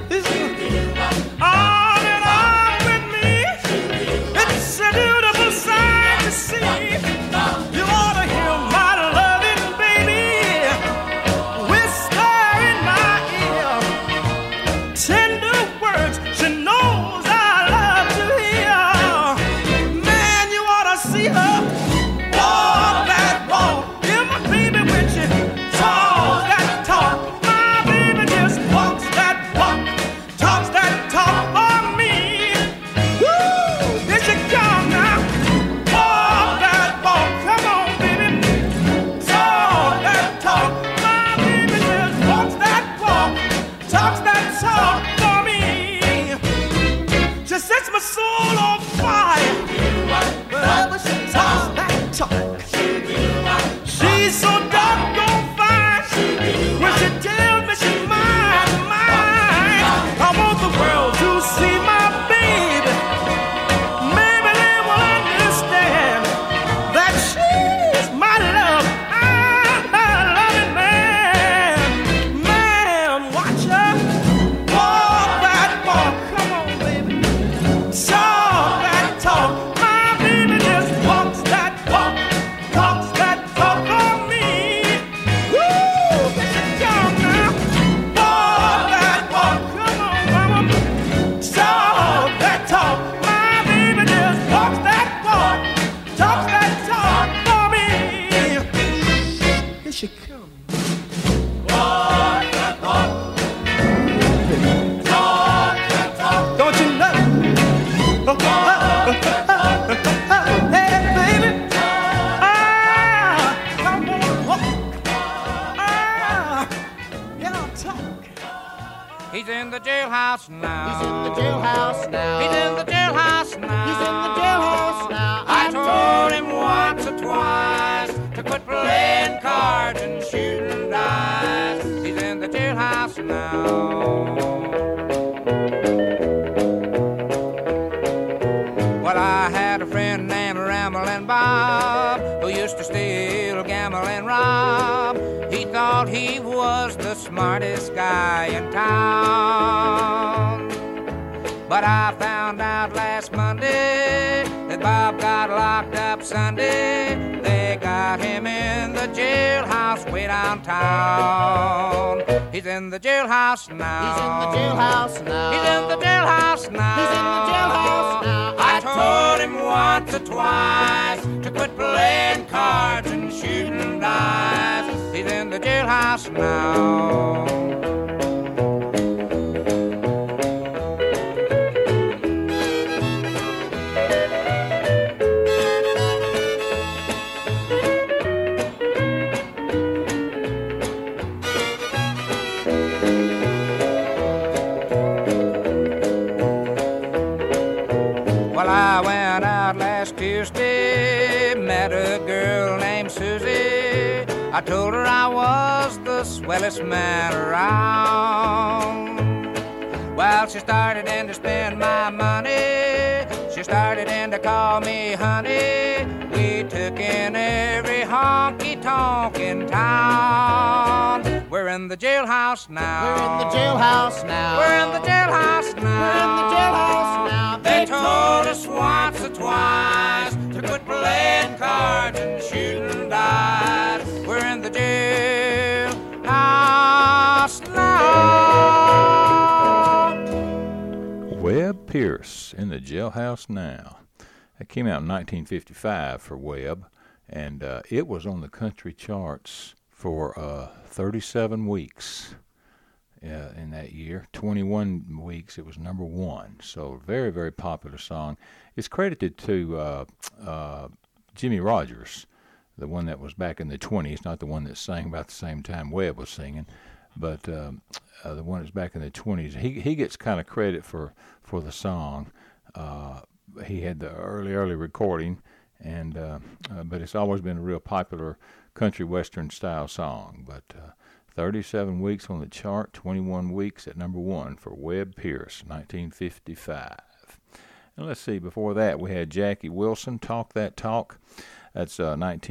on and on with me. It's a beautiful sight to see. You ought to hear my loving baby whisper in my ear tender words she knows I love to hear. Man, you ought to see her walk that walk. Hear my baby when she talks that talk. My baby just walks that walk, talks that talk for me. Woo! Here she come now. Walk that walk. Come on, baby. Talk that talk. My baby just walks that walk, talks that talk for me. She sets my soul on fire. Whenever she talks that talk, she's so doggone fine. When she tells me she's mine, mine, I want the world to see my baby. Maybe they will understand that she's my love. I'm her loving man. Man, watch her walk that walk. Come on, baby. Talk that talk. My baby just walks that walk, talks that talk for me. Woo! Here she come now. Walk that walk. Come on, mama. Talk that talk. My baby just walks that walk, talks that talk for me. Here she comes. Walk that walk. Talk that talk. Don't you know? Hey, baby. Come on, walk. Yeah, talk. He's in the jailhouse now. He's in the jailhouse now. He's in the jailhouse now. He's in the jailhouse now. I told him once or twice to quit playing cards and shooting dice. He's in the jailhouse now. Well, I had a friend named Ramblin' Bob who used to steal, gamble, and rob. He thought he was the smartest guy in town. But I found out last Monday that Bob got locked up Sunday. They got him in the jailhouse way downtown. He's in the jailhouse now. He's in the jailhouse now. He's in the jailhouse now. He's in the jailhouse now. I told him once or twice to quit playing cards and shooting dice. He's in the jailhouse jailhouse now. Well, I went out last Tuesday, met a girl named Susie. I told her I was the swellest man around. Well, she started in to spend my money. She started in to call me honey. We took in every honky-tonk in town. We're in the jailhouse now. We're in the jailhouse now. We're in the jailhouse now. We're in the jailhouse now. They told us once or twice to quit playing cards and shooting dice. We're in the jailhouse now. Webb Pierce in the jailhouse now. That came out in 1955 for Webb, and it was on the country charts for 37 weeks in that year. 21 weeks it was number one. So very, very popular song. It's credited to Jimmy Rogers, the one that was back in the 20s, not the one that sang about the same time Webb was singing, but the one that's back in the 20s. He gets kind of credit for the song. He had the early recording, and but it's always been a real popular country western style song. But 37 weeks on the chart, 21 weeks at number one for Webb Pierce, 1955. And let's see, before that we had Jackie Wilson, Talk That Talk. That's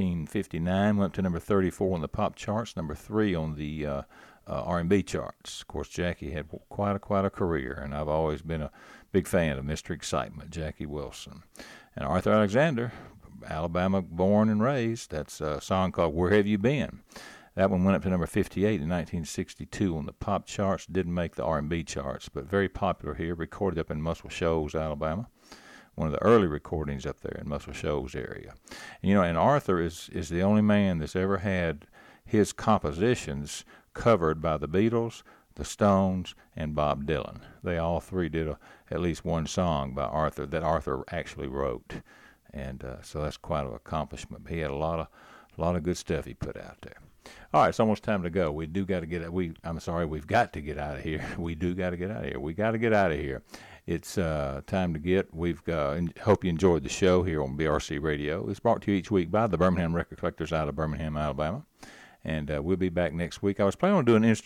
1959, went up to number 34 on the pop charts, number 3 on the R&B charts. Of course, Jackie had quite a career, and I've always been a big fan of Mr. Excitement, Jackie Wilson. And Arthur Alexander, Alabama born and raised, that's a song called Where Have You Been? That one went up to number 58 in 1962 on the pop charts. Didn't make the R&B charts, but very popular here, recorded up in Muscle Shoals, Alabama. One of the early recordings up there in Muscle Shoals area. And, and Arthur is the only man that's ever had his compositions covered by the Beatles, the Stones, and Bob Dylan. They all three did at least one song by Arthur that Arthur actually wrote. And so that's quite an accomplishment. He had a lot of good stuff he put out there. All right, it's almost time to go. We've got to get out of here. We got to get out of here. We got to get out of here. It's time to get. Hope you enjoyed the show here on BRC Radio. It's brought to you each week by the Birmingham Record Collectors out of Birmingham, Alabama. And we'll be back next week. I was planning on doing an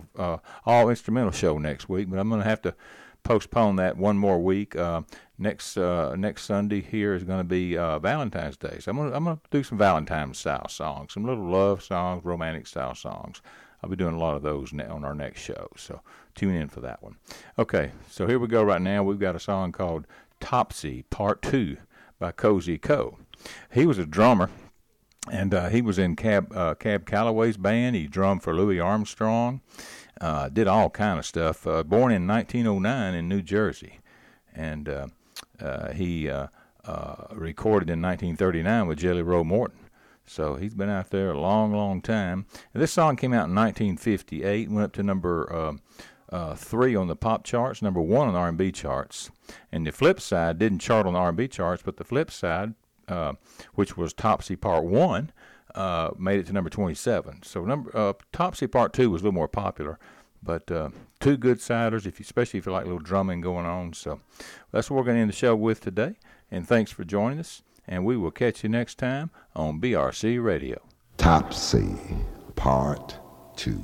all instrumental show next week, but I'm going to have to postpone that one more week. Next Sunday here is going to be Valentine's Day. So I'm going to do some Valentine's style songs, some little love songs, romantic style songs. I'll be doing a lot of those on our next show. So tune in for that one. Okay, so here we go right now. We've got a song called Topsy Part 2 by Cozy Co. He was a drummer. And he was in Cab Calloway's band. He drummed for Louis Armstrong, did all kind of stuff. Born in 1909 in New Jersey, and he recorded in 1939 with Jelly Roll Morton. So he's been out there a long time. And this song came out in 1958, went up to number 3 on the pop charts, number 1 on the R&B charts. And the flip side didn't chart on the R&B charts, but the flip side, which was Topsy Part 1, made it to number 27. So Topsy Part 2 was a little more popular, but two good siders, especially if you like a little drumming going on. So that's what we're going to end the show with today. And thanks for joining us, and we will catch you next time on BRC Radio. Topsy Part 2.